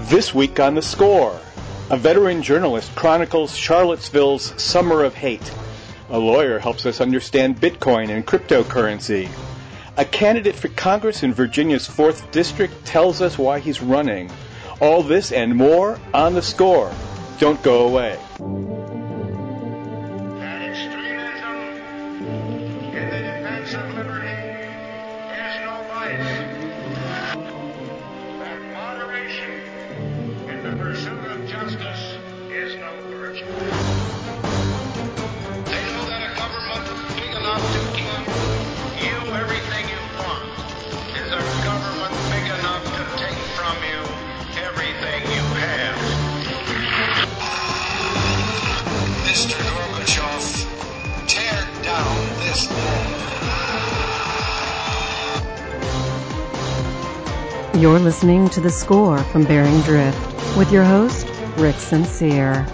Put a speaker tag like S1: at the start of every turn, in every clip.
S1: This week on The Score, a veteran journalist chronicles Charlottesville's Summer of Hate. A lawyer helps us understand Bitcoin and cryptocurrency. A candidate for Congress in Virginia's 4th District tells us why he's running. All this and more on The Score. Don't go away.
S2: That extremism in the defense of liberty is no vice. That moderation in the pursuit of justice is no virtue. They know that a government big enough to give you everything you want is a government big enough to take from you everything you have. Mr. Gorbachev, tear down this wall.
S3: You're listening to The Score from Bearing Drift with your host, Rick Sincere.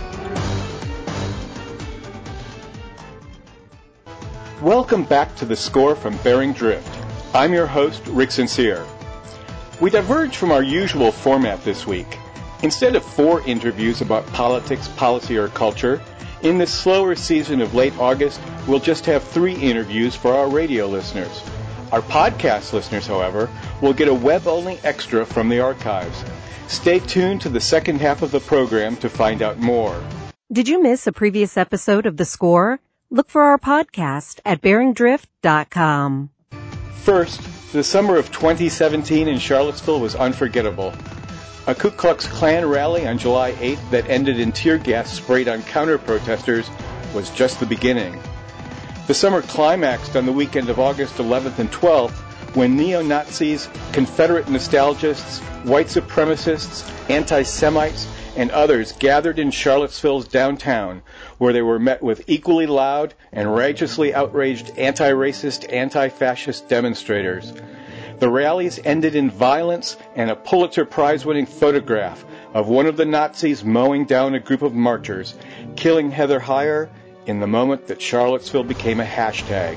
S1: Welcome back to The Score from Bearing Drift. I'm your host, Rick Sincere. We diverge from our usual format this week. Instead of 4 interviews about politics, policy, or culture, in this slower season of late August, we'll just have 3 interviews for our radio listeners. Our podcast listeners, however, will get a web-only extra from the archives. Stay tuned to the second half of the program to find out more.
S3: Did you miss a previous episode of The Score? Look for our podcast at BearingDrift.com.
S1: First, the summer of 2017 in Charlottesville was unforgettable. A Ku Klux Klan rally on July 8th that ended in tear gas sprayed on counter-protesters was just the beginning. The summer climaxed on the weekend of August 11th and 12th when neo-Nazis, Confederate nostalgists, white supremacists, anti-Semites, and others gathered in Charlottesville's downtown, where they were met with equally loud and righteously outraged anti-racist, anti-fascist demonstrators. The rallies ended in violence and a Pulitzer Prize-winning photograph of one of the Nazis mowing down a group of marchers, killing Heather Heyer in the moment that Charlottesville became a hashtag.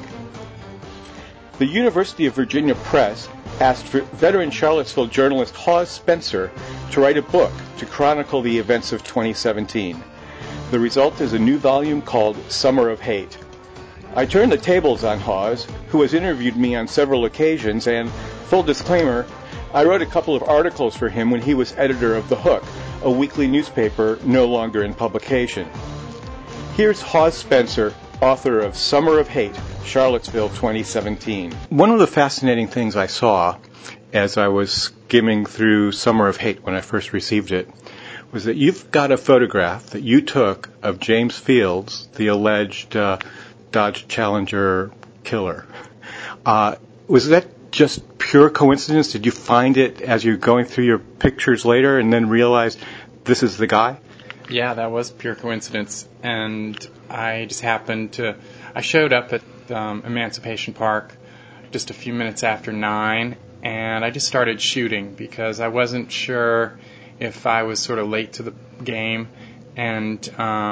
S1: The University of Virginia Press asked veteran Charlottesville journalist Hawes Spencer to write a book to chronicle the events of 2017. The result is a new volume called Summer of Hate. I turned the tables on Hawes, who has interviewed me on several occasions, and, full disclaimer, I wrote a couple of articles for him when he was editor of The Hook, a weekly newspaper no longer in publication. Here's Hawes Spencer, author of Summer of Hate, Charlottesville 2017. One of the fascinating things I saw as I was skimming through Summer of Hate when I first received it was that you've got a photograph that you took of James Fields, the alleged Dodge Challenger killer. Was that just pure coincidence? Did you find it as you're going through your pictures later and then realize this is the guy?
S4: Yeah, that was pure coincidence. And I just happened to... I showed up at Emancipation Park just a few minutes after 9, and I just started shooting because I wasn't sure if I was sort of late to the game, and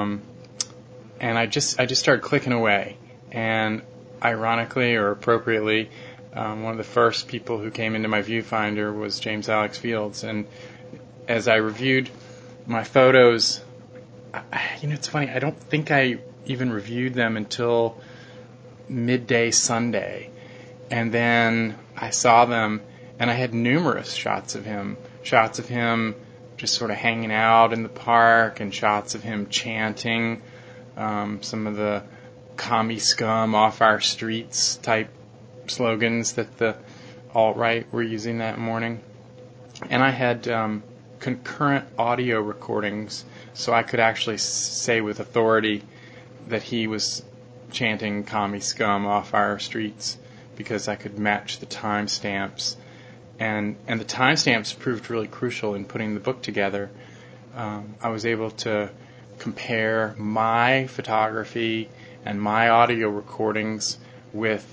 S4: I just started clicking away. And ironically or appropriately, one of the first people who came into my viewfinder was James Alex Fields. And as I reviewed my photos, it's funny, I don't think I even reviewed them until midday Sunday. And then I saw them, and I had numerous shots of him just sort of hanging out in the park, and shots of him chanting some of the commie scum off our streets type slogans that the alt-right were using that morning. And I had concurrent audio recordings, so I could actually say with authority that he was chanting commie scum off our streets because I could match the timestamps. And the timestamps proved really crucial in putting the book together. I was able to compare my photography and my audio recordings with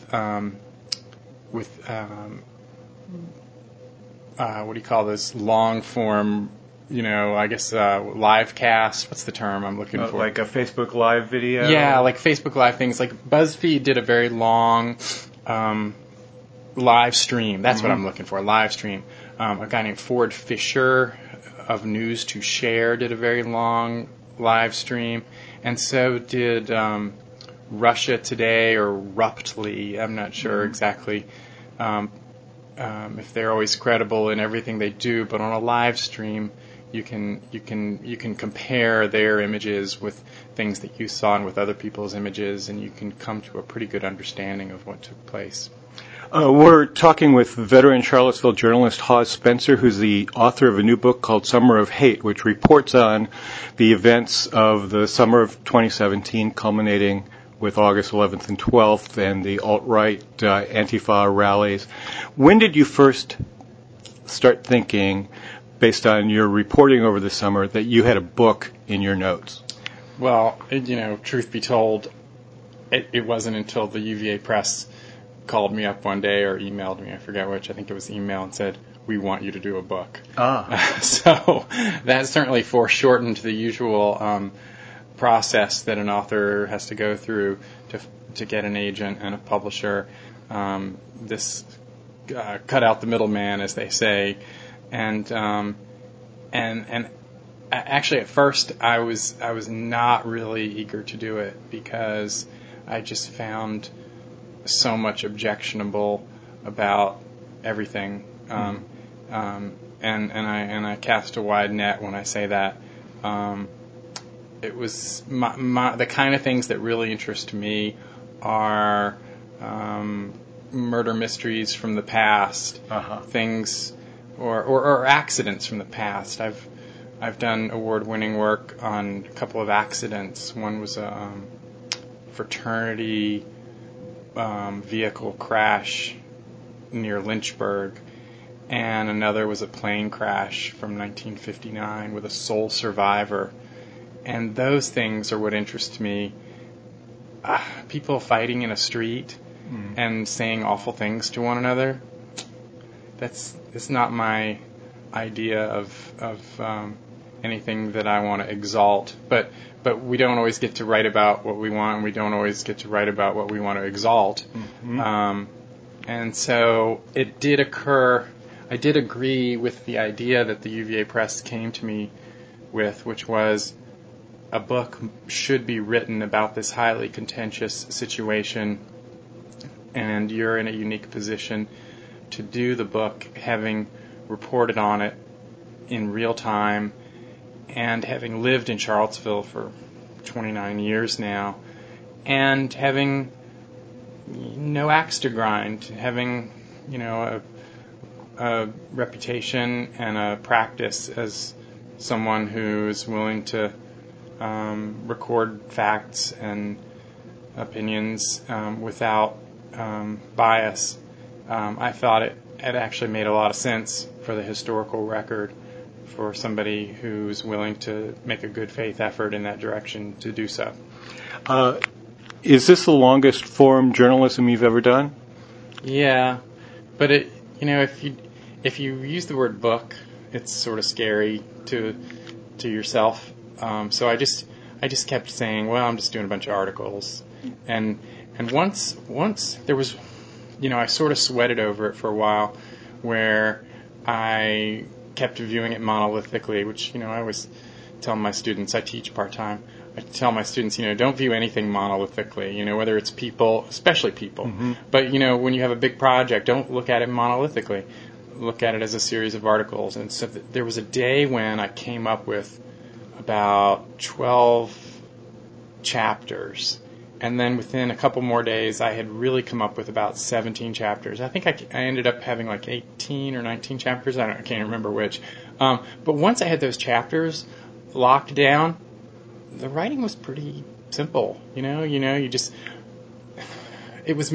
S4: what do you call this, long form, I guess live cast. What's the term I'm looking for?
S1: Like a Facebook Live video?
S4: Yeah, like Facebook Live things. Like BuzzFeed did a very long live stream. That's what I'm looking for, live stream. A guy named Ford Fisher of News to Share did a very long live stream, and so did Russia Today or Ruptly. I'm not sure exactly if they're always credible in everything they do, but on a live stream, you can compare their images with things that you saw and with other people's images, and you can come to a pretty good understanding of what took place.
S1: We're talking with veteran Charlottesville journalist Hawes Spencer, who's the author of a new book called Summer of Hate, which reports on the events of the summer of 2017, culminating with August 11th and 12th and the alt-right Antifa rallies. When did you first start thinking, based on your reporting over the summer, that you had a book in your notes?
S4: Well, truth be told, it wasn't until the UVA Press called me up one day or emailed me, I forget which, I think it was email, and said, "We want you to do a book." So that certainly foreshortened the usual process that an author has to go through to get an agent and a publisher. This cut out the middleman, as they say, and actually at first I was not really eager to do it because I just found so much objectionable about everything, and I cast a wide net when I say that. It was the kind of things that really interest me are murder mysteries from the past, things or accidents from the past. I've done award-winning work on a couple of accidents. One was a fraternity vehicle crash near Lynchburg, and another was a plane crash from 1959 with a sole survivor. And those things are what interest me. People fighting in a street and saying awful things to one another, it's not my idea of anything that I want to exalt. But we don't always get to write about what we want, and we don't always get to write about what we want to exalt. And so it did occur. I did agree with the idea that the UVA Press came to me with, which was a book should be written about this highly contentious situation, and you're in a unique position to do the book, having reported on it in real time and having lived in Charlottesville for 29 years now, and having no axe to grind, having a reputation and a practice as someone who's willing to record facts and opinions without bias. I thought it actually made a lot of sense for the historical record for somebody who's willing to make a good faith effort in that direction to do so.
S1: Is this the longest form journalism you've ever done?
S4: Yeah, but if you use the word book, it's sort of scary to yourself. So I just kept saying, well, I'm just doing a bunch of articles, and once there was, I sort of sweated over it for a while, where I kept viewing it monolithically, which I always tell my students. I teach part-time. I tell my students, don't view anything monolithically. Whether it's people, especially people. But when you have a big project, don't look at it monolithically. Look at it as a series of articles. And so there was a day when I came up with about 12 chapters, and then within a couple more days I had really come up with about 17 chapters. I think I ended up having like 18 or 19 chapters. I can't remember which. But once I had those chapters locked down, the writing was pretty simple. You just, it was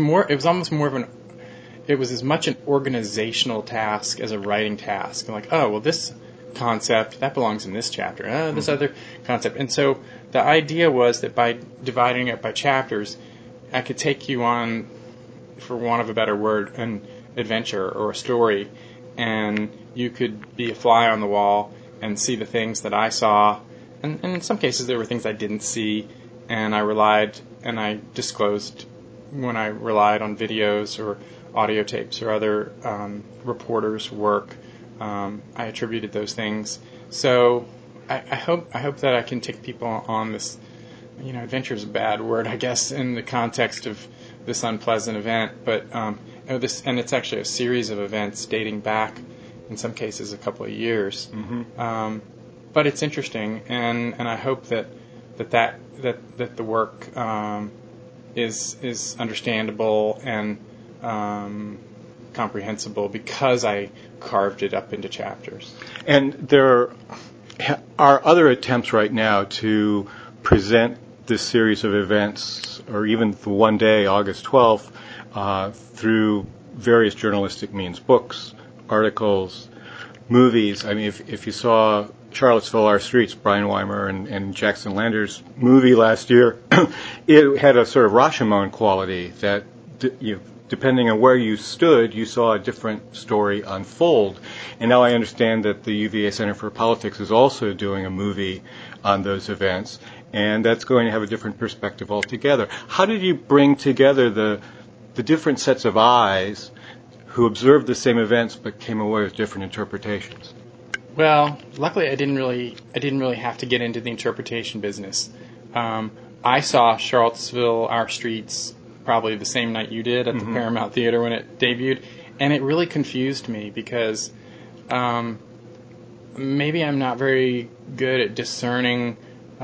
S4: as much an organizational task as a writing task. Like, oh, well, this concept that belongs in this chapter, this other concept. And so the idea was that by dividing it by chapters, I could take you on, for want of a better word, an adventure or a story, and you could be a fly on the wall and see the things that I saw, and in some cases there were things I didn't see, and I disclosed when I relied on videos or audio tapes or other reporters' work I attributed those things. So I hope that I can take people on this. Adventure is a bad word, I guess, in the context of this unpleasant event. But it's actually a series of events dating back, in some cases, a couple of years.
S1: Mm-hmm.
S4: But it's interesting, and I hope that the work is understandable and comprehensible because I carved it up into chapters.
S1: And there are other attempts right now to present this series of events, or even the one day, August 12th, through various journalistic means, books, articles, movies. I mean, if you saw Charlottesville, Our Streets, Brian Weimer and Jackson Lander's movie last year, it had a sort of Rashomon quality that, depending on where you stood, you saw a different story unfold. And now I understand that the UVA Center for Politics is also doing a movie on those events, and that's going to have a different perspective altogether. How did you bring together the different sets of eyes who observed the same events but came away with different interpretations?
S4: Well, luckily I didn't really have to get into the interpretation business. I saw Charlottesville, Our Streets, probably the same night you did at the Paramount Theater when it debuted, and it really confused me because maybe I'm not very good at discerning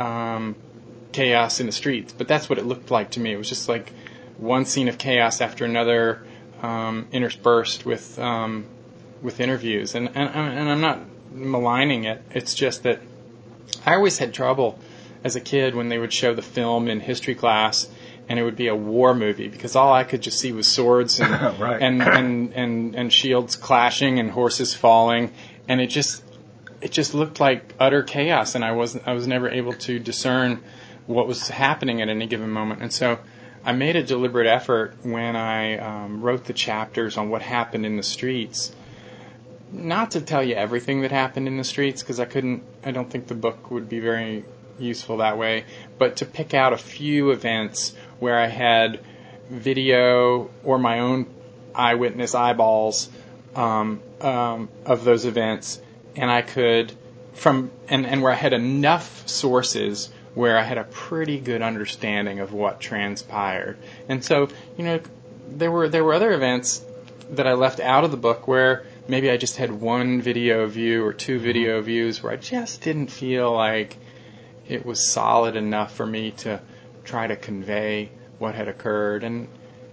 S4: chaos in the streets, but that's what it looked like to me. It was just like one scene of chaos after another, interspersed with interviews, and I'm not maligning it. It's just that I always had trouble as a kid when they would show the film in history class, and it would be a war movie because all I could just see was swords and
S1: right.
S4: and shields clashing and horses falling, and it just looked like utter chaos, and I was never able to discern what was happening at any given moment. And so I made a deliberate effort when I wrote the chapters on what happened in the streets, not to tell you everything that happened in the streets, because I don't think the book would be very useful that way, but to pick out a few events where I had video or my own eyewitness eyeballs of those events, and I could and where I had enough sources where I had a pretty good understanding of what transpired. And so, there were other events that I left out of the book where maybe I just had one video view or two video views where I just didn't feel like it was solid enough for me to try to convey what had occurred. And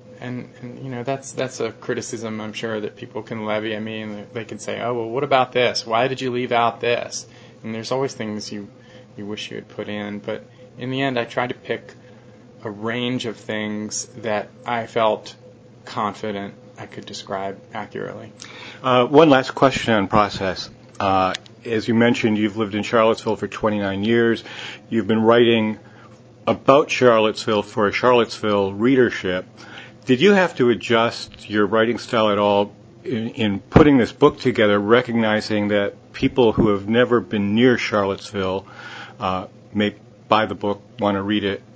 S4: that's a criticism I'm sure that people can levy at me, and they can say, oh, well, what about this? Why did you leave out this? And there's always things you wish you had put in. But in the end, I tried to pick a range of things that I felt confident I could describe accurately.
S1: One last question on process. As you mentioned, you've lived in Charlottesville for 29 years. You've been writing about Charlottesville for a Charlottesville readership. Did you have to adjust your writing style at all in putting this book together, recognizing that people who have never been near Charlottesville may buy the book, want to read it?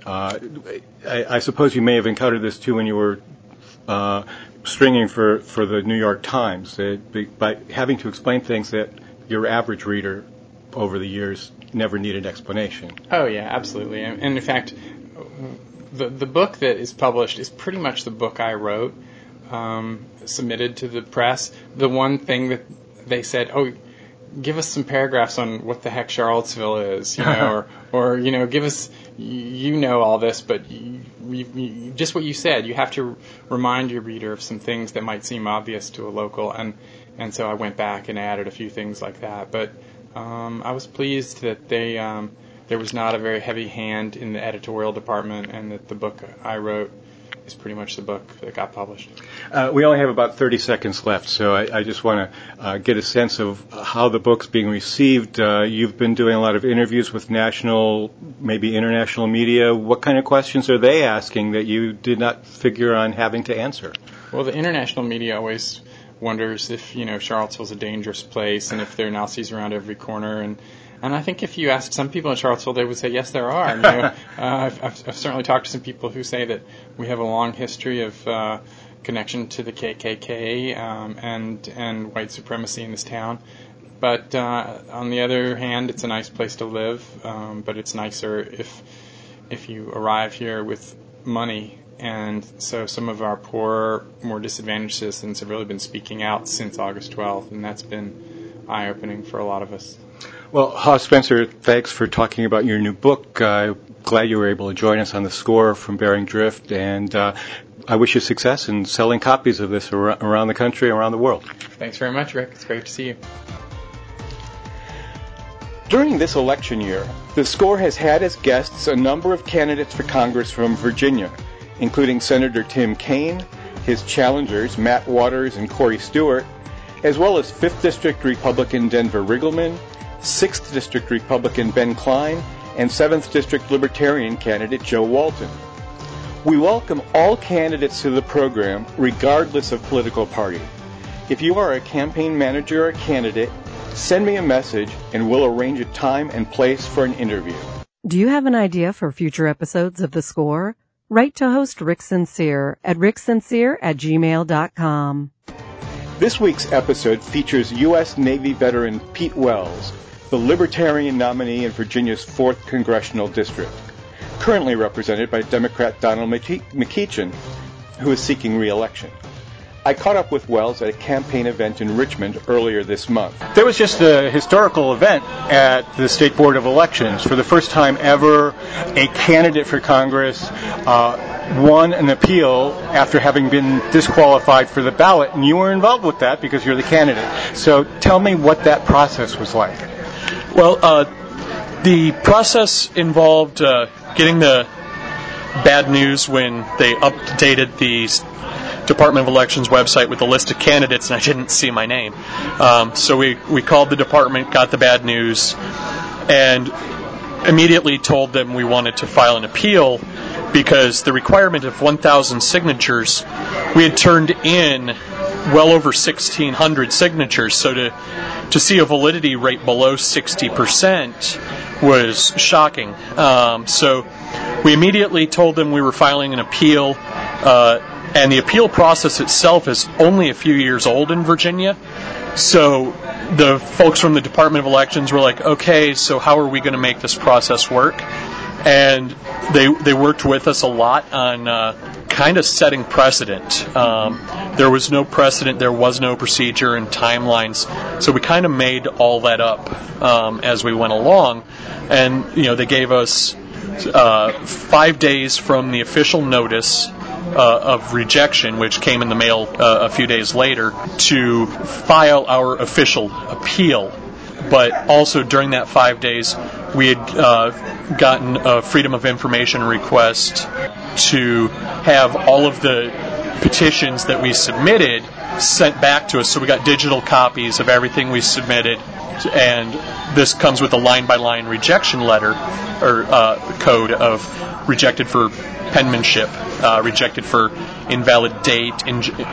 S1: I suppose you may have encountered this too when you were stringing for the New York Times, by having to explain things that your average reader over the years never needed explanation.
S4: Oh, yeah, absolutely. And in fact, the book that is published is pretty much the book I wrote, submitted to the press. The one thing that they said, oh, give us some paragraphs on what the heck Charlottesville is, or give us, all this, but you, just what you said, you have to remind your reader of some things that might seem obvious to a local, and so I went back and added a few things like that. But I was pleased that there was not a very heavy hand in the editorial department, and that the book I wrote is pretty much the book that got published.
S1: We only have about 30 seconds left, so I just want to get a sense of how the book's being received. You've been doing a lot of interviews with national, maybe international media. What kind of questions are they asking that you did not figure on having to answer?
S4: Well, the international media always wonders if, Charlottesville's a dangerous place and if there are Nazis around every corner. And I think if you ask some people in Charlottesville, they would say, yes, there are. And, I've certainly talked to some people who say that we have a long history of connection to the KKK and white supremacy in this town. But on the other hand, it's a nice place to live. But it's nicer if you arrive here with money. And so some of our poorer, more disadvantaged citizens have really been speaking out since August 12th, and that's been eye-opening for a lot of us.
S1: Well, Haas Spencer, thanks for talking about your new book. Glad you were able to join us on The Score from Bering Drift, and I wish you success in selling copies of this around the country, around the world.
S4: Thanks very much, Rick. It's great to see you.
S1: During this election year, The Score has had as guests a number of candidates for Congress from Virginia, including Senator Tim Kaine, his challengers Matt Waters and Corey Stewart, as well as 5th District Republican Denver Riggleman, 6th District Republican Ben Klein, and 7th District Libertarian candidate Joe Walton. We welcome all candidates to the program, regardless of political party. If you are a campaign manager or candidate, send me a message and we'll arrange a time and place for an interview.
S3: Do you have an idea for future episodes of The Score? Write to host Rick Sincere at ricksincere@gmail.com.
S1: This week's episode features U.S. Navy veteran Pete Wells, the Libertarian nominee in Virginia's 4th Congressional District, currently represented by Democrat Donald McEachin, who is seeking re-election. I caught up with Wells at a campaign event in Richmond earlier this month. There was just a historical event at the State Board of Elections. For the first time ever, a candidate for Congress won an appeal after having been disqualified for the ballot, and you were involved with that because you're the candidate. So tell me what that process was like.
S5: Well, the process involved getting the bad news when they updated the Department of Elections website with a list of candidates, and I didn't see my name. So we called the department, got the bad news, and immediately told them we wanted to file an appeal because the requirement of 1,000 signatures, we had turned in well over 1,600 signatures. So to see a validity rate below 60% was shocking. So we immediately told them we were filing an appeal. And the appeal process itself is only a few years old in Virginia. So the folks from the Department of Elections were like, okay, so how are we going to make this process work? And they worked with us a lot on kind of setting precedent. There was no precedent, there was no procedure and timelines. So we kind of made all that up as we went along. And, they gave us 5 days from the official notice of rejection, which came in the mail a few days later, to file our official appeal. But also during that 5 days, we had gotten a Freedom of Information request to have all of the petitions that we submitted sent back to us. So we got digital copies of everything we submitted, and this comes with a line-by-line rejection letter or code of rejected for penmanship, rejected for invalid date,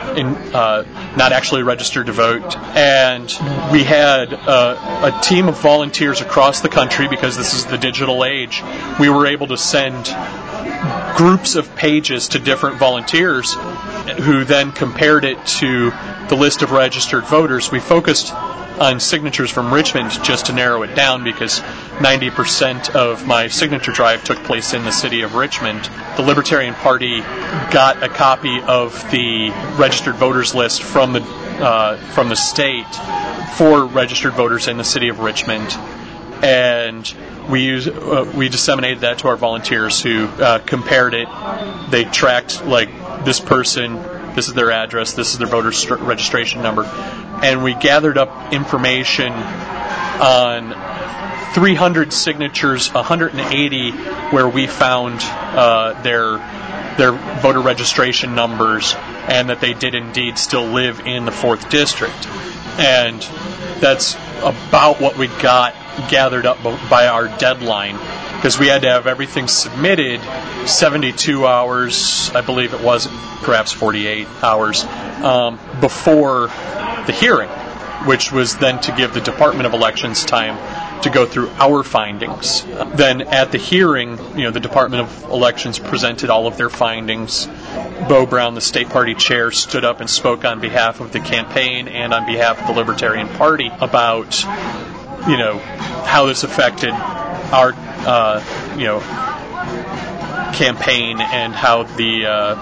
S5: not actually registered to vote. And we had a team of volunteers across the country, because this is the digital age. We were able to send groups of pages to different volunteers who then compared it to the list of registered voters. We focused on signatures from Richmond just to narrow it down, because 90% of my signature drive took place in the city of Richmond. The Libertarian Party got a copy of the registered voters list from the state for registered voters in the city of Richmond, and we disseminated that to our volunteers who compared it. They tracked, this person, this is their address, this is their voter registration number, and we gathered up information on 300 signatures, 180 where we found their voter registration numbers, and that they did indeed still live in the 4th District. And that's about what we got gathered up by our deadline, because we had to have everything submitted 72 hours, I believe it was, perhaps 48 hours, before the hearing, which was then to give the Department of Elections time to go through our findings. Then at the hearing, the Department of Elections presented all of their findings, Bo Brown, the state party chair, stood up and spoke on behalf of the campaign and on behalf of the Libertarian Party about, how this affected our, campaign and how the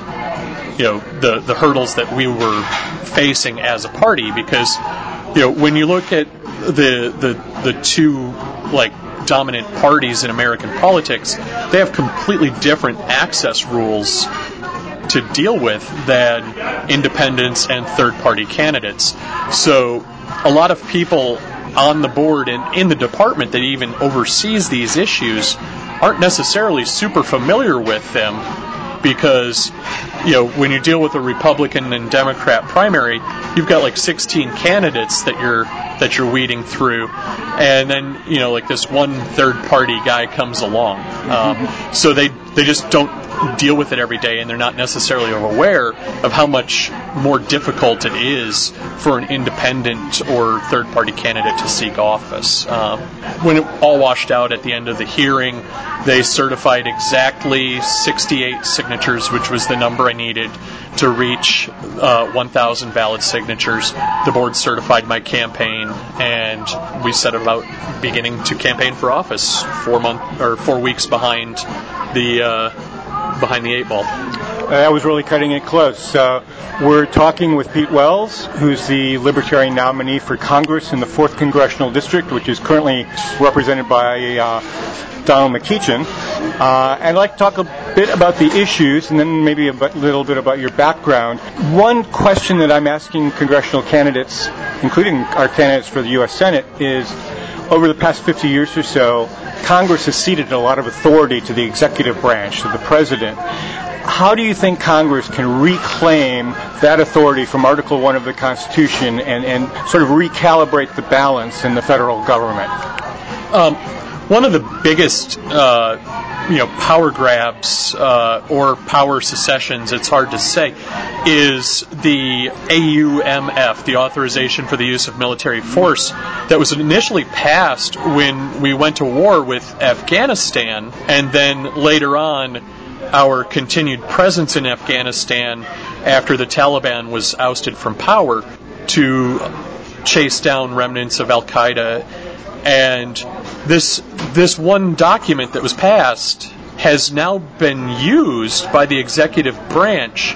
S5: hurdles that we were facing as a party. Because, when you look at the two, dominant parties in American politics, they have completely different access rules to deal with than independents and third-party candidates. So a lot of people on the board and in the department that even oversees these issues aren't necessarily super familiar with them, because when you deal with a Republican and Democrat primary, you've got 16 candidates that you're weeding through, and then this one third party guy comes along. So they just don't deal with it every day, and they're not necessarily aware of how much more difficult it is for an independent or third party candidate to seek office. When it all washed out at the end of the hearing, they certified exactly 68 signatures, which was the number I needed to reach 1,000 valid signatures. The board certified my campaign, and we set about beginning to campaign for office 4 weeks behind the 8 ball.
S1: That was really cutting it close. We're talking with Pete Wells, who's the Libertarian nominee for Congress in the 4th Congressional District, which is currently represented by Donald McEachin. I'd like to talk a bit about the issues and then maybe a little bit about your background. One question that I'm asking congressional candidates, including our candidates for the U.S. Senate, is over the past 50 years or so, Congress has ceded a lot of authority to the executive branch, to the president. How do you think Congress can reclaim that authority from Article 1 of the Constitution and sort of recalibrate the balance in the federal government?
S5: One of the biggest power grabs or power secessions, it's hard to say, is the AUMF, the Authorization for the Use of Military Force, that was initially passed when we went to war with Afghanistan, and then later on our continued presence in Afghanistan after the Taliban was ousted from power to chase down remnants of Al-Qaeda. And this one document that was passed has now been used by the executive branch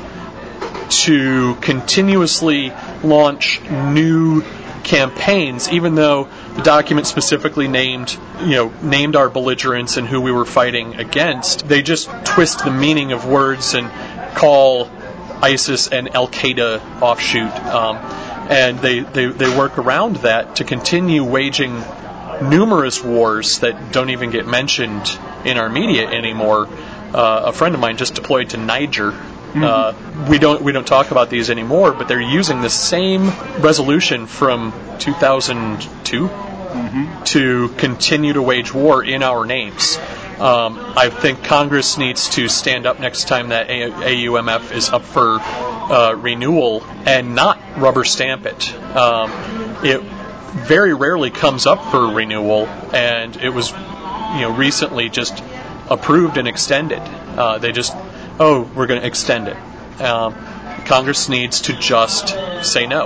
S5: to continuously launch new campaigns, even though the document specifically named our belligerents and who we were fighting against. They just twist the meaning of words and call ISIS an Al-Qaeda offshoot, and they work around that to continue waging numerous wars that don't even get mentioned in our media anymore. A friend of mine just deployed to Niger. We don't talk about these anymore, but they're using the same resolution from 2002 to continue to wage war in our names. I think Congress needs to stand up next time that AUMF is up for renewal and not rubber stamp it. It very rarely comes up for renewal, and it was recently just approved and extended. We're going to extend it. Congress needs to just say no.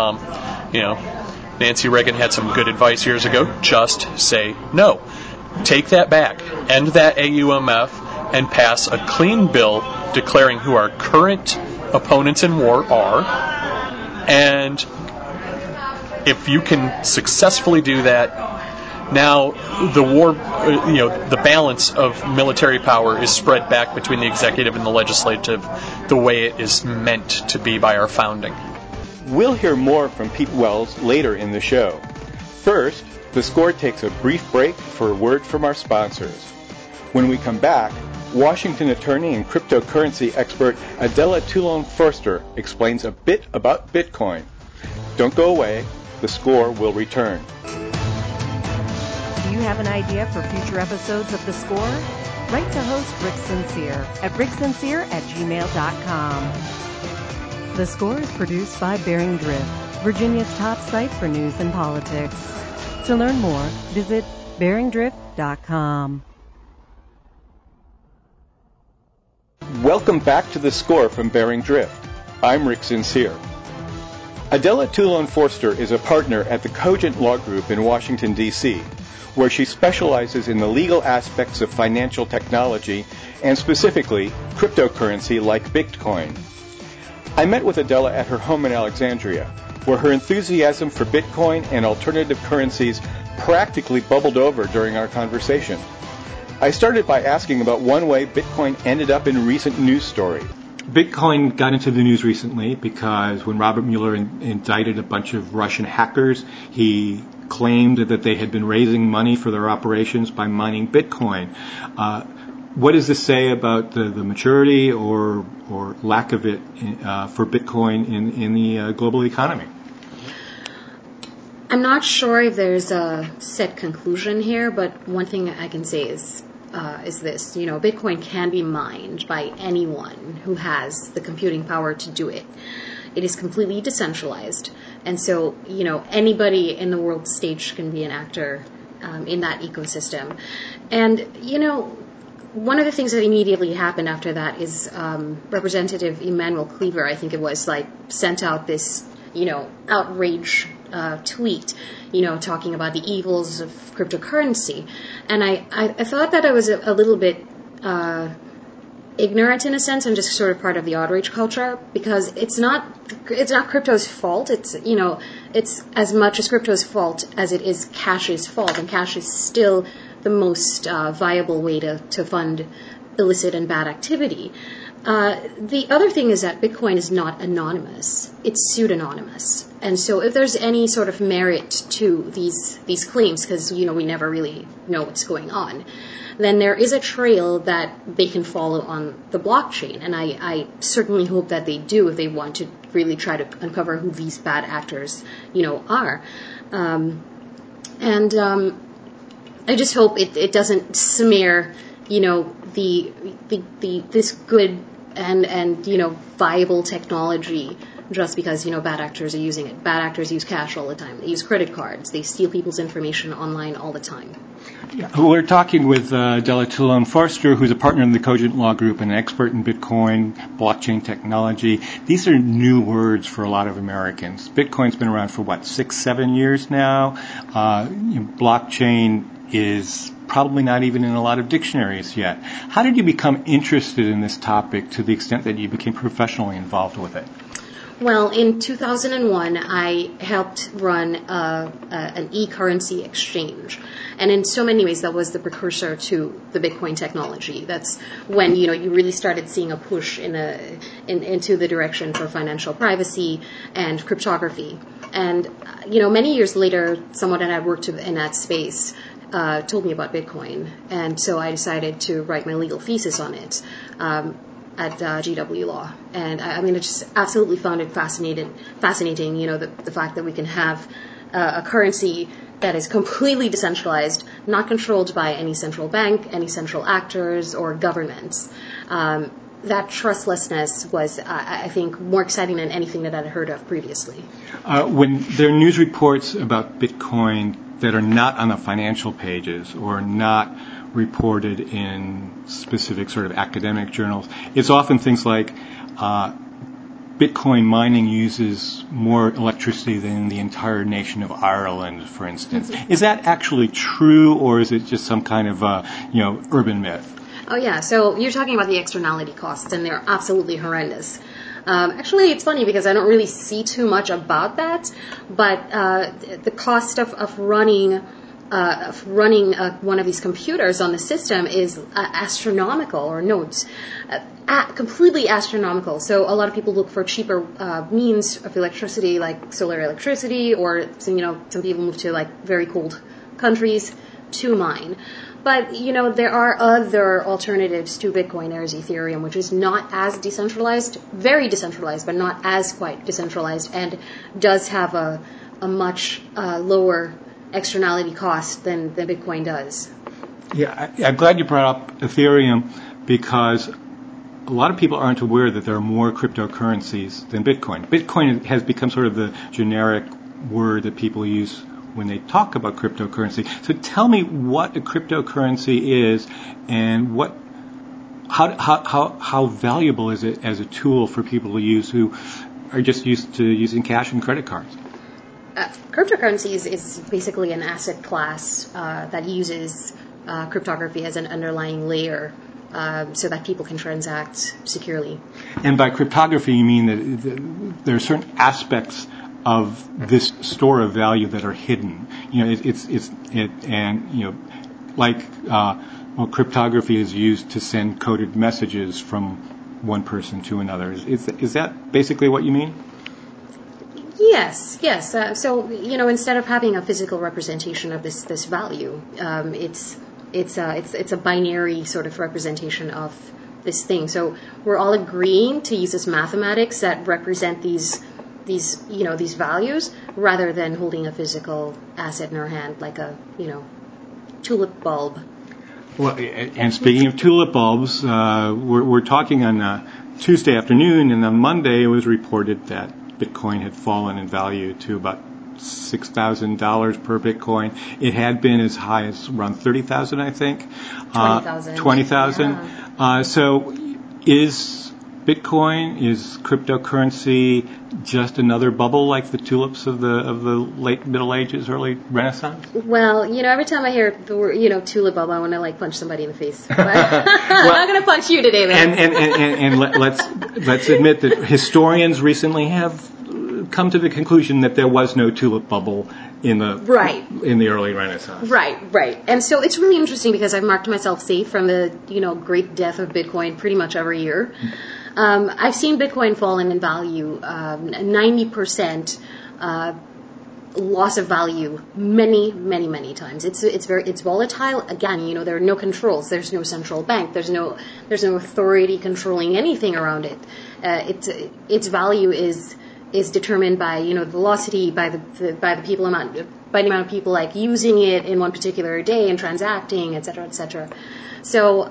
S5: Nancy Reagan had some good advice years ago. Just say no. Take that back. End that AUMF and pass a clean bill declaring who our current opponents in war are. And if you can successfully do that, now the war, the balance of military power is spread back between the executive and the legislative the way it is meant to be by our founding.
S1: We'll hear more from Pete Wells later in the show. First, The Score takes a brief break for a word from our sponsors. When we come back, Washington attorney and cryptocurrency expert Adela Toulon-Forster explains a bit about Bitcoin. Don't go away. The Score will return.
S3: Do you have an idea for future episodes of The Score? Write to host Rick Sincere at ricksincere@gmail.com. The Score is produced by Bearing Drift, Virginia's top site for news and politics. To learn more, visit bearingdrift.com.
S1: Welcome back to The Score from Bering Drift. I'm Rick Sincere. Adela Toulon-Forster is a partner at the Cogent Law Group in Washington, D.C., where she specializes in the legal aspects of financial technology and specifically cryptocurrency like Bitcoin. I met with Adela at her home in Alexandria, where her enthusiasm for Bitcoin and alternative currencies practically bubbled over during our conversation. I started by asking about one way Bitcoin ended up in recent news story.
S6: Bitcoin got into the news recently because when Robert Mueller indicted a bunch of Russian hackers, he claimed that they had been raising money for their operations by mining Bitcoin. What does this say about the maturity or lack of it for Bitcoin in the global economy?
S7: I'm not sure if there's a set conclusion here, but one thing I can say is this. Bitcoin can be mined by anyone who has the computing power to do it. It is completely decentralized. And so, anybody in the world stage can be an actor in that ecosystem. And, one of the things that immediately happened after that is Representative Emanuel Cleaver, I think it was, sent out this, outrage tweet, talking about the evils of cryptocurrency. And I thought that I was a little bit ignorant in a sense and just sort of part of the outrage culture, because it's not crypto's fault. It's as much as crypto's fault as it is Cash's fault, and Cash is still the most viable way to fund illicit and bad activity. The other thing is that Bitcoin is not anonymous. It's pseudonymous. And so if there's any sort of merit to these claims, because, we never really know what's going on, then there is a trail that they can follow on the blockchain. And I certainly hope that they do if they want to really try to uncover who these bad actors, are. I just hope it doesn't smear, this good and viable technology just because, bad actors are using it. Bad actors use cash all the time. They use credit cards. They steal people's information online all the time.
S6: Yeah. We're talking with Adela Toulon-Forster, who's a partner in the Cogent Law Group and an expert in Bitcoin, blockchain technology. These are new words for a lot of Americans. Bitcoin's been around for, 6-7 years now. Blockchain is probably not even in a lot of dictionaries yet. How did you become interested in this topic to the extent that you became professionally involved with it?
S7: Well, in 2001, I helped run an e-currency exchange. And in so many ways, that was the precursor to the Bitcoin technology. That's when, you really started seeing a push into the direction for financial privacy and cryptography. And, many years later, someone that had worked in that space told me about Bitcoin. And so I decided to write my legal thesis on it. At GW Law. And I just absolutely found it fascinating, the fact that we can have a currency that is completely decentralized, not controlled by any central bank, any central actors, or governments. That trustlessness was, I think, more exciting than anything that I'd heard of previously.
S6: When there are news reports about Bitcoin that are not on the financial pages or not reported in specific sort of academic journals, it's often things like Bitcoin mining uses more electricity than the entire nation of Ireland, for instance. Is that actually true, or is it just some kind of urban myth?
S7: Oh yeah, so you're talking about the externality costs, and they're absolutely horrendous. Actually, it's funny because I don't really see too much about that, but the cost of running one of these computers on the system is astronomical, or nodes, completely astronomical. So a lot of people look for cheaper means of electricity, like solar electricity, or some people move to very cold countries to mine. But there are other alternatives to Bitcoin. There's Ethereum, which is not as decentralized, very decentralized, but not as quite decentralized, and does have a much lower externality cost than Bitcoin does.
S6: Yeah, I'm glad you brought up Ethereum, because a lot of people aren't aware that there are more cryptocurrencies than Bitcoin. Bitcoin has become sort of the generic word that people use when they talk about cryptocurrency. So tell me what a cryptocurrency is and what how valuable is it as a tool for people to use who are just used to using cash and credit cards?
S7: Cryptocurrency is basically an asset class that uses cryptography as an underlying layer so that people can transact securely.
S6: And by cryptography, you mean that there are certain aspects of this store of value that are hidden. Cryptography is used to send coded messages from one person to another. Is that basically what you mean?
S7: Yes. So instead of having a physical representation of this value, it's a binary sort of representation of this thing. So we're all agreeing to use this mathematics that represent these values rather than holding a physical asset in our hand like a tulip bulb.
S6: Well, and speaking of tulip bulbs, we're talking on Tuesday afternoon, and on Monday it was reported that Bitcoin had fallen in value to about $6,000 per Bitcoin. It had been as high as around 30,000, I think.
S7: 20,000.
S6: 20,000.
S7: Yeah.
S6: So is Bitcoin, is cryptocurrency just another bubble like the tulips of the late Middle Ages, early Renaissance?
S7: Well, every time I hear the word, tulip bulb, I want to punch somebody in the face. But I'm not going to punch you today, man.
S6: And let's admit that historians recently have come to the conclusion that there was no tulip bubble in the early Renaissance.
S7: Right. And so it's really interesting because I've marked myself safe from the great death of Bitcoin pretty much every year. I've seen Bitcoin falling in value 90%. Loss of value many times. It's volatile. Again, there are no controls. There's no central bank. There's no authority controlling anything around it. Its value is determined by the velocity, by the amount of people using it in one particular day and transacting, et cetera. So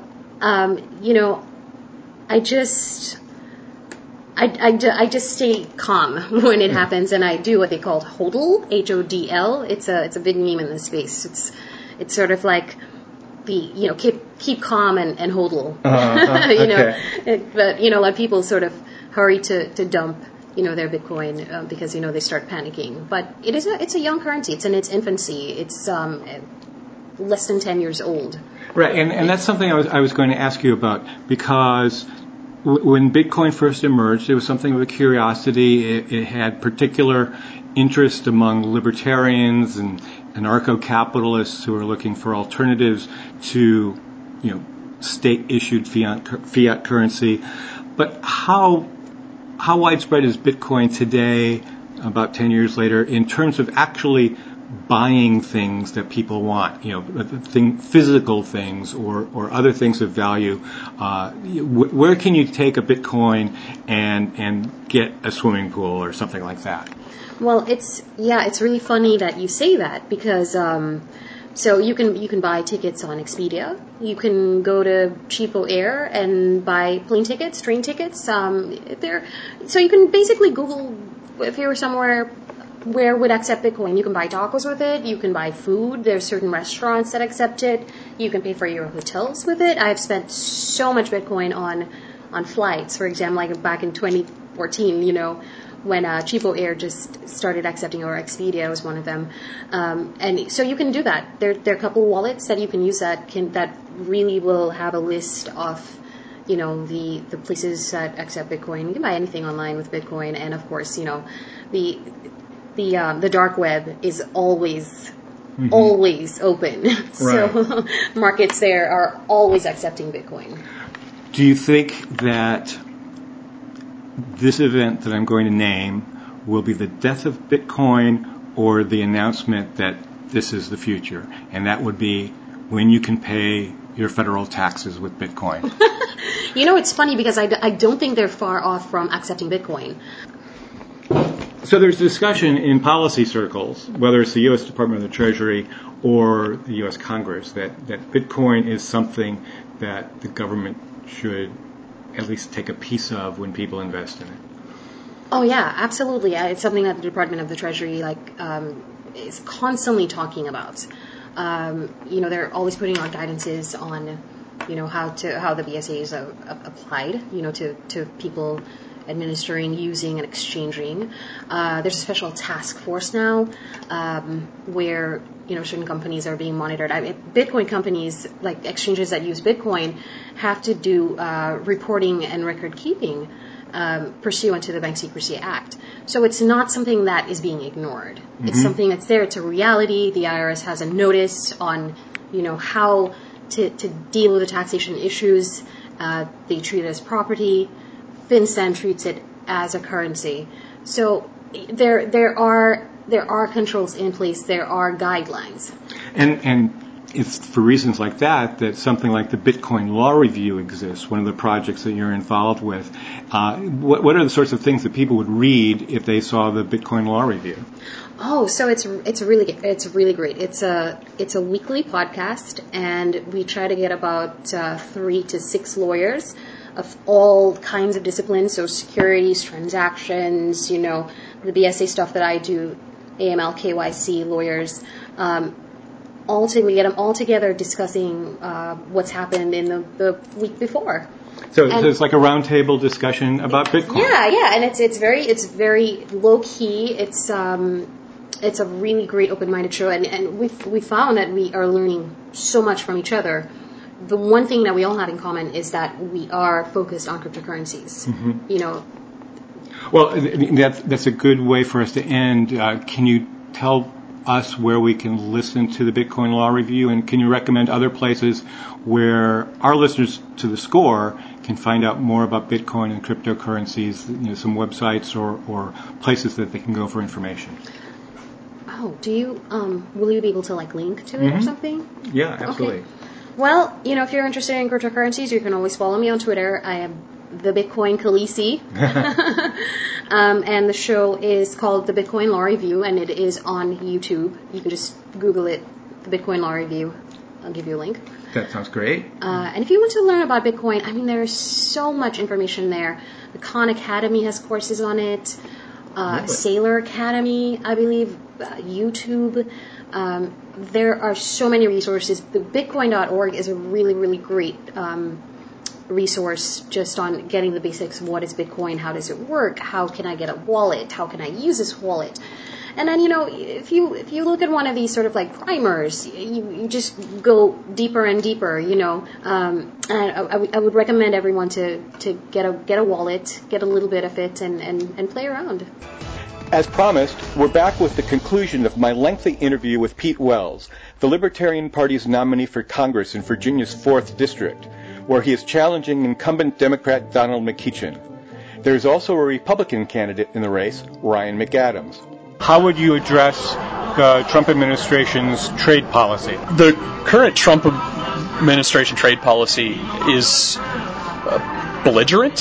S7: I just stay calm when it happens, and I do what they call HODL, HODL. It's a big meme in this space. It's sort of like the keep calm and HODL.
S6: Okay.
S7: But a lot of people sort of hurry to dump their Bitcoin because they start panicking. But it's a young currency. It's in its infancy. It's less than 10 years old.
S6: Right, and that's something I was going to ask you about, because when Bitcoin first emerged, it was something of a curiosity. It had particular interest among libertarians and anarcho-capitalists who are looking for alternatives to, state-issued fiat currency. But how widespread is Bitcoin today, about 10 years later, in terms of actually buying things that people want, physical things or other things of value? Where can you take a Bitcoin and get a swimming pool or something like that?
S7: Well, it's really funny that you say that, because so you can buy tickets on Expedia. You can go to Cheapo Air and buy plane tickets, train tickets. So you can basically Google if you're somewhere where would accept Bitcoin. You can buy tacos with it. You can buy food. There's certain restaurants that accept it. You can pay for your hotels with it. I've spent so much Bitcoin on flights. For example, like back in 2014, when Cheapo Air just started accepting, or Expedia was one of them. And so you can do that. There are a couple of wallets that you can use that really will have a list of the places that accept Bitcoin. You can buy anything online with Bitcoin, and of course, the dark web is always open.
S6: Right.
S7: So markets there are always accepting Bitcoin.
S6: Do you think that this event that I'm going to name will be the death of Bitcoin, or the announcement that this is the future, and that would be when you can pay your federal taxes with Bitcoin?
S7: It's funny because I don't think they're far off from accepting Bitcoin.
S6: So there's discussion in policy circles, whether it's the U.S. Department of the Treasury or the U.S. Congress, that Bitcoin is something that the government should at least take a piece of when people invest in it.
S7: Oh yeah, absolutely. It's something that the Department of the Treasury is constantly talking about. They're always putting out guidances on how the BSA is applied, to people administering, using, and exchanging. There's a special task force now where certain companies are being monitored. Bitcoin companies, like exchanges that use Bitcoin, have to do reporting and record keeping pursuant to the Bank Secrecy Act. So it's not something that is being ignored. Mm-hmm. It's something that's there. It's a reality. The IRS has a notice on how to deal with the taxation issues. They treat it as property. FinCEN treats it as a currency. So there are controls in place. There are guidelines.
S6: And it's for reasons like that something like the Bitcoin Law Review exists, one of the projects that you're involved with. What are the sorts of things that people would read if they saw the Bitcoin Law Review?
S7: Oh, so it's really great. It's a weekly podcast, and we try to get about 3 to 6 lawyers of all kinds of disciplines, so securities, transactions, the BSA stuff that I do, AML, KYC, lawyers. We get them all together discussing what's happened in the week before.
S6: So it's like a roundtable discussion about Bitcoin.
S7: Yeah, and it's very low key. It's a really great open-minded show, and we found that we are learning so much from each other. The one thing that we all have in common is that we are focused on cryptocurrencies. Mm-hmm.
S6: Well, that's a good way for us to end. Can you tell us where we can listen to the Bitcoin Law Review, and can you recommend other places where our listeners to The Score can find out more about Bitcoin and cryptocurrencies, some websites or places that they can go for information?
S7: Oh, will you be able to link to it or something?
S6: Yeah, absolutely.
S7: Okay. Well, if you're interested in cryptocurrencies, you can always follow me on Twitter. I am the Bitcoin Khaleesi. And the show is called The Bitcoin Law Review, and it is on YouTube. You can just Google it, The Bitcoin Law Review. I'll give you a link.
S6: That sounds great.
S7: And if you want to learn about Bitcoin, there is so much information there. The Khan Academy has courses on it. Sailor Academy, I believe, YouTube. There are so many resources. The Bitcoin.org is a really, really great resource just on getting the basics of what is Bitcoin, how does it work, how can I get a wallet, how can I use this wallet. And then, if you look at one of these sort of like primers, you just go deeper and deeper, and I would recommend everyone to get a wallet, get a little bit of it, and play around.
S1: As promised, we're back with the conclusion of my lengthy interview with Pete Wells, the Libertarian Party's nominee for Congress in Virginia's 4th District, where he is challenging incumbent Democrat Donald McEachin. There is also a Republican candidate in the race, Ryan McAdams.
S6: How would you address the Trump administration's trade policy?
S5: The current Trump administration trade policy is belligerent.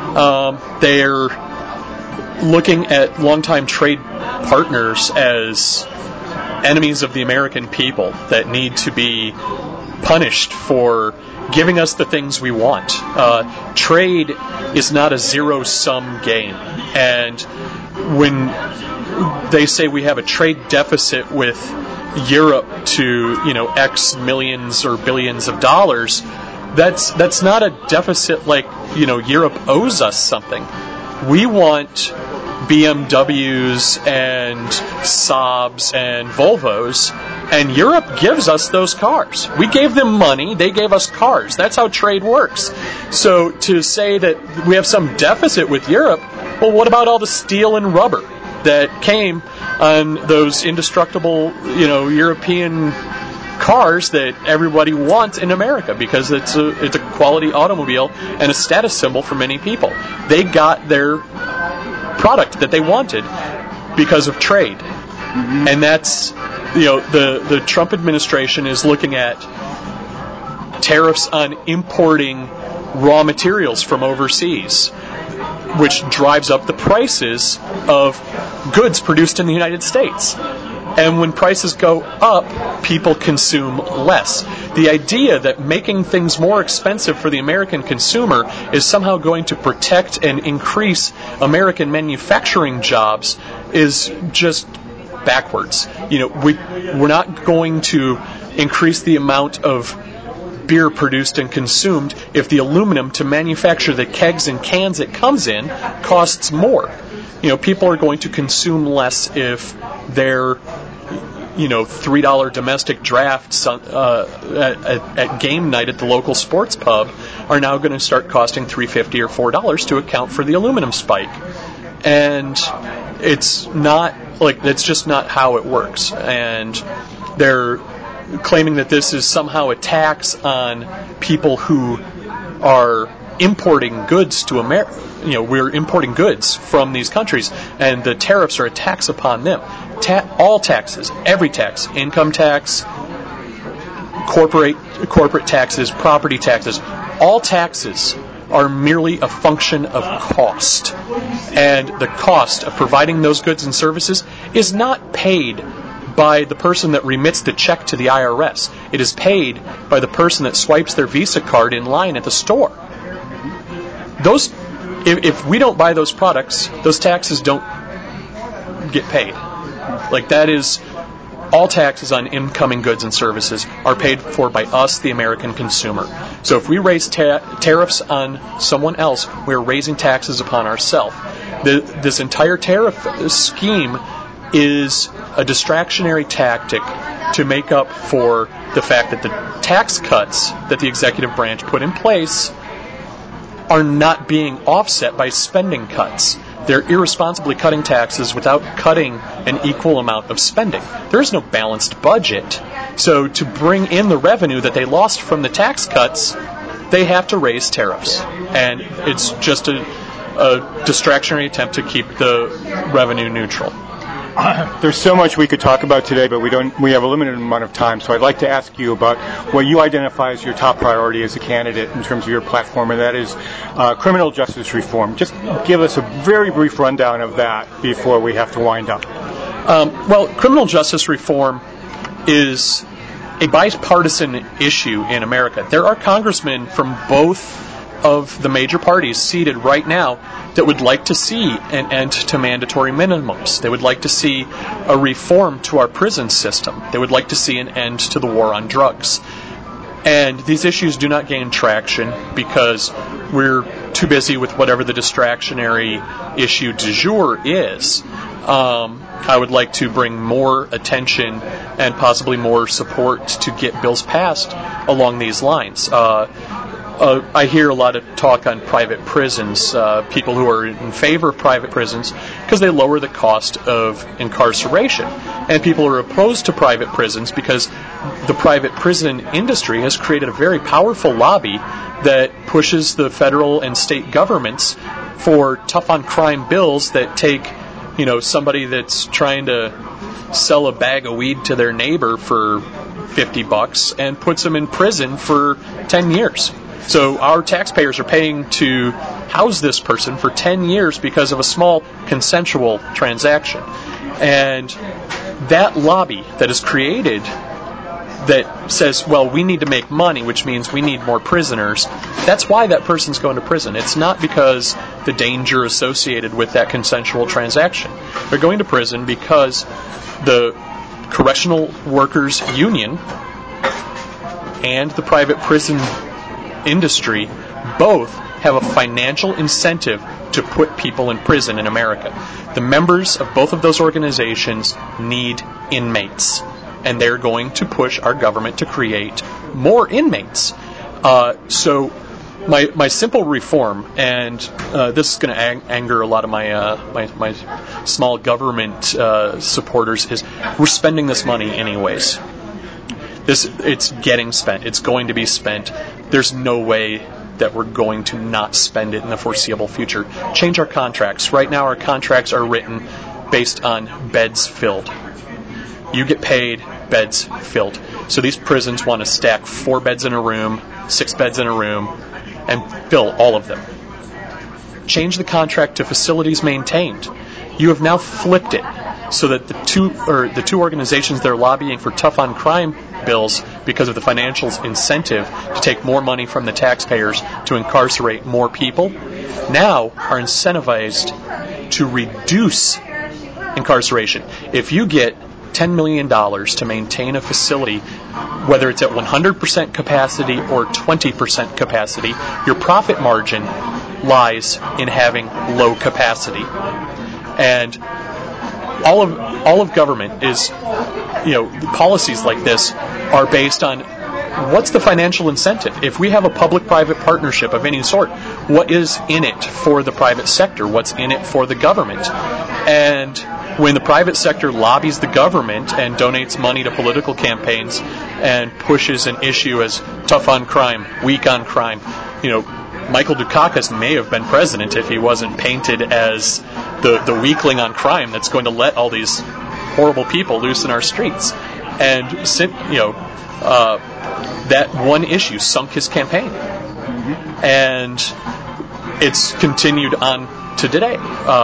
S5: They're looking at longtime trade partners as enemies of the American people that need to be punished for giving us the things we want. Trade is not a zero-sum game, and when they say we have a trade deficit with Europe to X millions or billions of dollars, that's not a deficit like Europe owes us something. We want BMWs and Saabs and Volvos, and Europe gives us those cars. We gave them money, they gave us cars. That's how trade works. So to say that we have some deficit with Europe, well, what about all the steel and rubber that came on those indestructible, European cars that everybody wants in America because it's a quality automobile and a status symbol for many people. They got their product that they wanted because of trade. Mm-hmm. And that's, the Trump administration is looking at tariffs on importing raw materials from overseas, which drives up the prices of goods produced in the United States. And when prices go up, people consume less. The idea that making things more expensive for the American consumer is somehow going to protect and increase American manufacturing jobs is just backwards. We're not going to increase the amount of beer produced and consumed if the aluminum to manufacture the kegs and cans it comes in costs more. People are going to consume less if their $3 domestic drafts at game night at the local sports pub are now going to start costing $3.50 or $4 to account for the aluminum spike. And it's just not how it works. And they're claiming that this is somehow a tax on people who are importing goods to America. We're importing goods from these countries, and the tariffs are a tax upon them. All taxes, every tax, income tax, corporate taxes, property taxes, all taxes are merely a function of cost. And the cost of providing those goods and services is not paid by the person that remits the check to the IRS. It is paid by the person that swipes their Visa card in line at the store. If we don't buy those products, those taxes don't get paid. That is, all taxes on incoming goods and services are paid for by us, the American consumer. So if we raise tariffs on someone else, we're raising taxes upon ourselves. This entire tariff scheme is a distractionary tactic to make up for the fact that the tax cuts that the executive branch put in place are not being offset by spending cuts. They're irresponsibly cutting taxes without cutting an equal amount of spending. There is no balanced budget. So to bring in the revenue that they lost from the tax cuts, they have to raise tariffs. And it's just a distractionary attempt to keep the revenue neutral.
S6: There's so much we could talk about today, but we have a limited amount of time, so I'd like to ask you about what you identify as your top priority as a candidate in terms of your platform, and that is criminal justice reform. Just give us a very brief rundown of that before we have to wind up.
S5: Criminal justice reform is a bipartisan issue in America. There are congressmen from both of the major parties seated right now that would like to see an end to mandatory minimums. They would like to see a reform to our prison system. They would like to see an end to the war on drugs. And these issues do not gain traction because we're too busy with whatever the distractionary issue du jour is. I would like to bring more attention and possibly more support to get bills passed along these lines. I hear a lot of talk on private prisons, people who are in favor of private prisons because they lower the cost of incarceration. And people are opposed to private prisons because the private prison industry has created a very powerful lobby that pushes the federal and state governments for tough-on-crime bills that take, somebody that's trying to sell a bag of weed to their neighbor for $50 and puts them in prison for 10 years. So our taxpayers are paying to house this person for 10 years because of a small consensual transaction. And that lobby that is created that says, well, we need to make money, which means we need more prisoners, that's why that person's going to prison. It's not because the danger associated with that consensual transaction. They're going to prison because the Correctional Workers Union and the private prison industry both have a financial incentive to put people in prison in America. The members of both of those organizations need inmates, and they're going to push our government to create more inmates. So my simple reform, and this is going to anger a lot of my small government supporters, is we're spending this money anyways. It's getting spent. It's going to be spent. There's no way that we're going to not spend it in the foreseeable future. Change our contracts. Right now our contracts are written based on beds filled. You get paid, beds filled. So these prisons want to stack 4 beds in a room, 6 beds in a room, and fill all of them. Change the contract to facilities maintained. You have now flipped it so that the two organizations that are lobbying for tough-on-crime bills because of the financial incentive to take more money from the taxpayers to incarcerate more people now are incentivized to reduce incarceration. If you get $10 million to maintain a facility, whether it's at 100% capacity or 20% capacity, your profit margin lies in having low capacity. And all of government is, policies like this are based on what's the financial incentive. If we have a public-private partnership of any sort, what is in it for the private sector? What's in it for the government? And when the private sector lobbies the government and donates money to political campaigns and pushes an issue as tough on crime, weak on crime, Michael Dukakis may have been president if he wasn't painted as the weakling on crime that's going to let all these horrible people loose in our streets. And that one issue sunk his campaign. And it's continued on to today.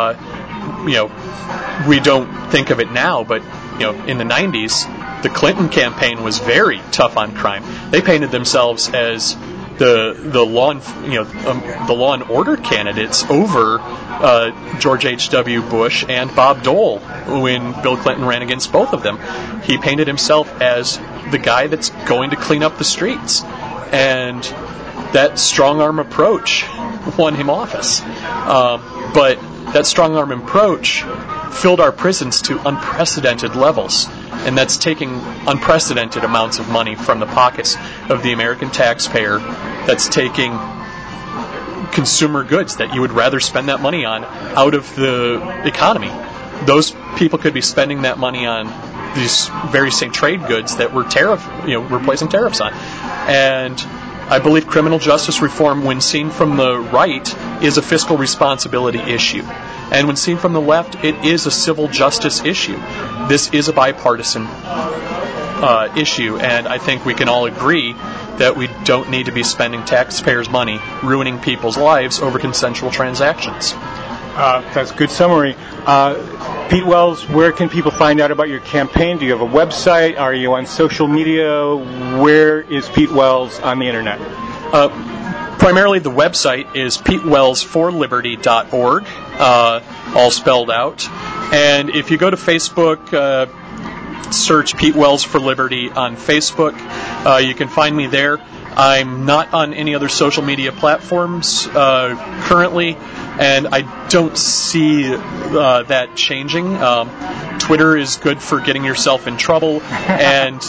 S5: We don't think of it now, but in the 90s, the Clinton campaign was very tough on crime. They painted themselves as the law and order candidates over George H.W. Bush and Bob Dole when Bill Clinton ran against both of them. He painted himself as the guy that's going to clean up the streets, and that strong arm approach won him office. But that strong arm approach filled our prisons to unprecedented levels, and that's taking unprecedented amounts of money from the pockets of the American taxpayer. That's taking consumer goods that you would rather spend that money on out of the economy. Those people could be spending that money on these very same trade goods that we're placing tariffs on. And I believe criminal justice reform, when seen from the right, is a fiscal responsibility issue. And when seen from the left, it is a civil justice issue. This is a bipartisan issue, and I think we can all agree that we don't need to be spending taxpayers' money ruining people's lives over consensual transactions.
S6: That's a good summary. Pete Wells, where can people find out about your campaign? Do you have a website? Are you on social media? Where is Pete Wells on the internet?
S5: Primarily the website is petewellsforliberty.org, all spelled out. And if you go to Facebook, search Pete Wells for Liberty on Facebook, you can find me there. I'm not on any other social media platforms currently, and I don't see that changing. Twitter is good for getting yourself in trouble, and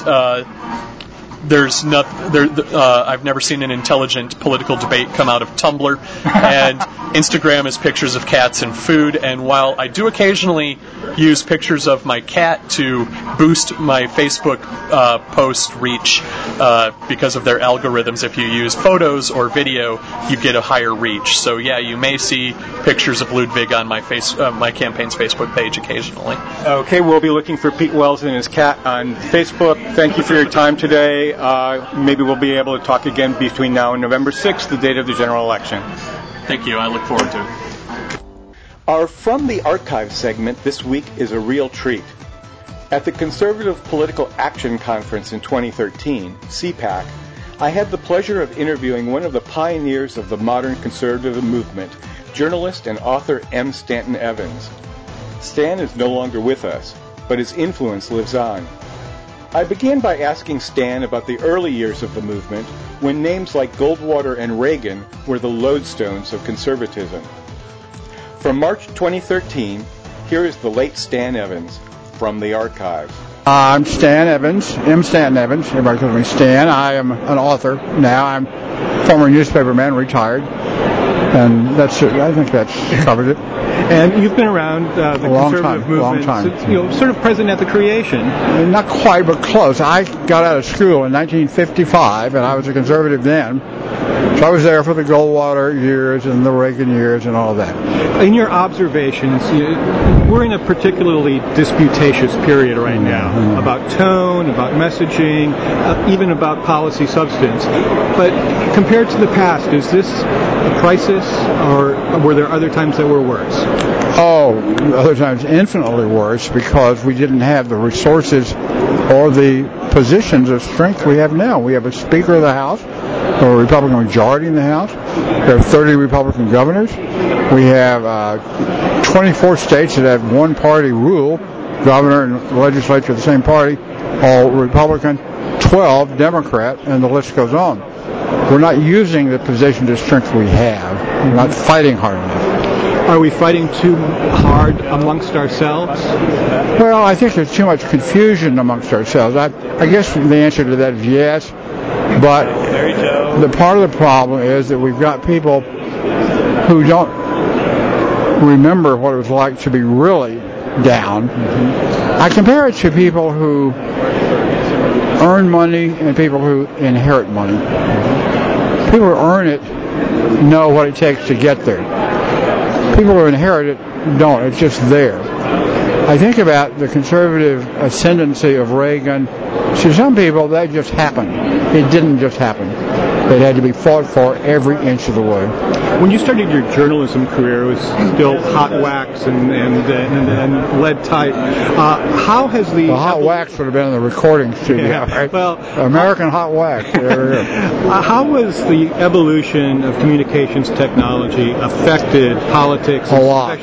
S5: I've never seen an intelligent political debate come out of Tumblr, and Instagram is pictures of cats and food. And while I do occasionally use pictures of my cat to boost my Facebook post reach because of their algorithms, if you use photos or video, you get a higher reach. So yeah, you may see pictures of Ludwig on my campaign's Facebook page occasionally.
S6: Okay, we'll be looking for Pete Wells and his cat on Facebook. Thank you for your time today. Maybe we'll be able to talk again between now and November 6th, the date of the general election.
S5: Thank you. I look forward to it.
S1: Our From the Archive segment this week is a real treat. At the Conservative Political Action Conference in 2013, CPAC, I had the pleasure of interviewing one of the pioneers of the modern conservative movement, journalist and author M. Stanton Evans. Stan is no longer with us, but his influence lives on. I began by asking Stan about the early years of the movement, when names like Goldwater and Reagan were the lodestones of conservatism. From March 2013, here is the late Stan Evans from the archive.
S8: I'm Stan Evans, M. Stanton Evans. Everybody calls me Stan. I am an author now. I'm a former newspaperman, retired, and that's it. I think that's covered it.
S6: And you've been around the conservative movement, since, sort of present at the creation.
S8: Not quite, but close. I got out of school in 1955, and I was a conservative then. So I was there for the Goldwater years and the Reagan years and all that.
S6: In your observations, we're in a particularly disputatious period right now about tone, about messaging, even about policy substance. But compared to the past, is this a crisis, or were there other times that were worse?
S8: Oh, other times infinitely worse, because we didn't have the resources or the positions of strength we have now. We have a Speaker of the House, or a Republican majority in the House. We have 30 Republican governors. We have 24 states that have one-party rule, governor and legislature of the same party, all Republican, 12 Democrat, and the list goes on. We're not using the position of strength we have. We're not fighting hard enough.
S6: Are we fighting too hard amongst ourselves?
S8: Well, I think there's too much confusion amongst ourselves. I guess the answer to that is yes, but the part of the problem is that we've got people who don't remember what it was like to be really down. I compare it to people who earn money and people who inherit money. People who earn it know what it takes to get there. People who inherit it don't. It's just there. I think about the conservative ascendancy of Reagan. To some people, that just happened. It didn't just happen. It had to be fought for every inch of the way.
S6: When you started your journalism career, it was still hot wax and lead tight. How has the
S8: hot wax would have been in the recording studio?
S6: Yeah.
S8: Right?
S6: Well,
S8: American hot wax.
S6: How has the evolution of communications technology affected politics?
S8: A lot.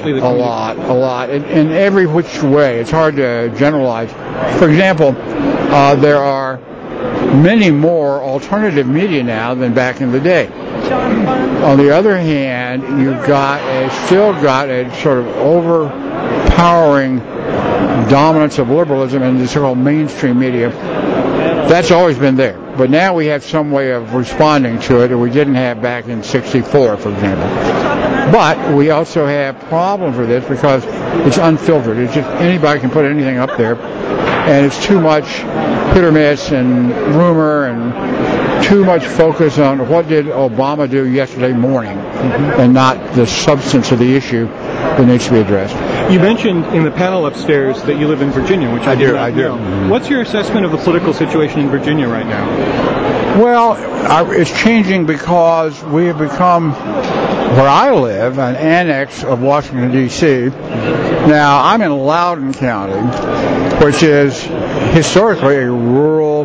S8: In every which way. It's hard to generalize. For example, there are many more alternative media now than back in the day. On the other hand, you've still got a sort of overpowering dominance of liberalism in the so-called mainstream media. That's always been there. But now we have some way of responding to it that we didn't have back in '64, for example. But we also have problems with this because it's unfiltered. It's just anybody can put anything up there. And it's too much hit or miss and rumor and too much focus on what did Obama do yesterday morning and not the substance of the issue that needs to be addressed.
S6: You mentioned in the panel upstairs that you live in Virginia, which I do. Mm-hmm. What's your assessment of the political situation in Virginia right now?
S8: Well, it's changing because we have become, where I live, an annex of Washington, D.C. Now, I'm in Loudoun County, which is historically a rural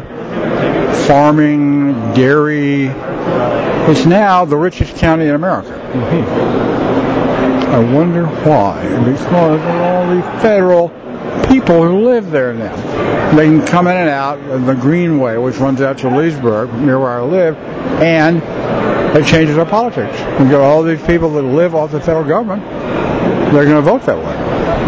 S8: farming, dairy. It's now the richest county in America. I wonder why. Because of all the federal people who live there now. They can come in and out of the Greenway, which runs out to Leesburg, near where I live, and it changes our politics. We've got all these people that live off the federal government. They're going to vote that way.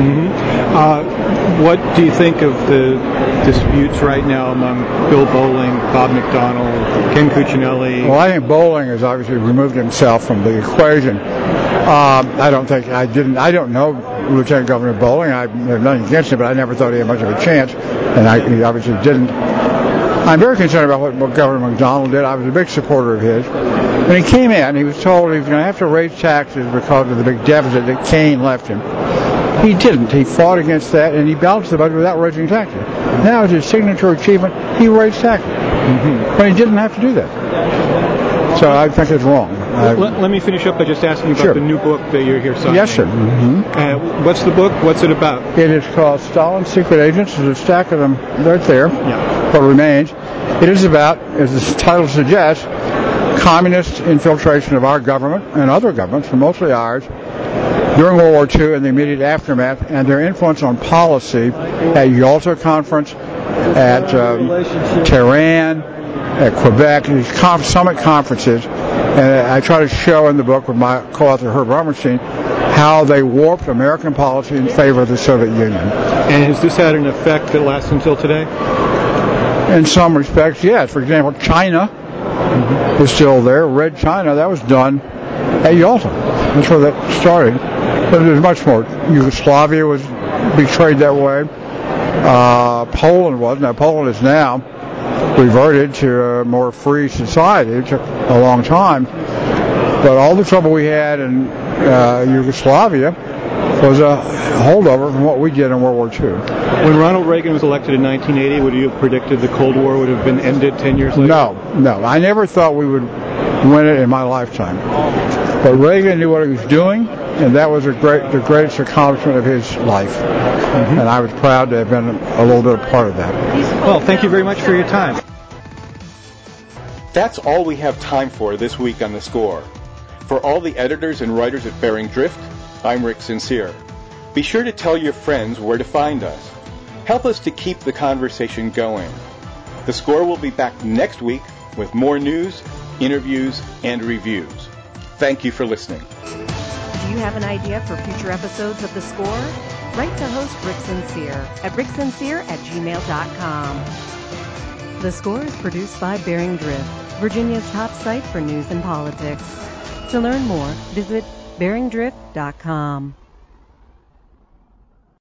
S6: What do you think of the disputes right now among Bill Bolling, Bob McDonnell, Ken Cuccinelli?
S8: Well, I think Bolling has obviously removed himself from the equation. I don't know Lieutenant Governor Bolling. I have nothing against him, but I never thought he had much of a chance, and he obviously didn't. I'm very concerned about what Governor McDonnell did. I was a big supporter of his. When he came in, he was told he was going to have to raise taxes because of the big deficit that Kane left him. He didn't. He fought against that, and he balanced the budget without raising taxes. Now, as his signature achievement, he raised taxes. But he didn't have to do that. So I think it's wrong.
S6: Let me finish up by just asking you about the new book that you're here signing.
S8: Yes, sir.
S6: What's the book? What's it about?
S8: It is called Stalin's Secret Agents. There's a stack of them right there.
S6: Yeah.
S8: What remains. It is about, as the title suggests, communist infiltration of our government and other governments, and mostly ours, during World War II and the immediate aftermath, and their influence on policy at Yalta Conference, at Tehran, at Quebec, these summit conferences. And I try to show in the book with my co-author Herb Armenstein how they warped American policy in favor of the Soviet Union.
S6: And has this had an effect that lasts until today?
S8: In some respects, yes. For example, China is still there. Red China, that was done at Yalta. That's where that started. But there's much more. Yugoslavia was betrayed that way. Poland was. Now, Poland is now reverted to a more free society. It took a long time. But all the trouble we had in Yugoslavia was a holdover from what we did in World War II.
S6: When Ronald Reagan was elected in 1980, would you have predicted the Cold War would have been ended 10 years later?
S8: No. I never thought we would win it in my lifetime. But Reagan knew what he was doing, and that was the greatest accomplishment of his life. And I was proud to have been a little bit a part of that.
S6: Well, thank you very much for your time.
S1: That's all we have time for this week on The Score. For all the editors and writers at Bearing Drift, I'm Rick Sincere. Be sure to tell your friends where to find us. Help us to keep the conversation going. The Score will be back next week with more news, interviews, and reviews. Thank you for listening.
S3: Do you have an idea for future episodes of The Score? Write to host Rick Sincere at ricksincere@gmail.com. The Score is produced by Bearing Drift, Virginia's top site for news and politics. To learn more, visit bearingdrift.com.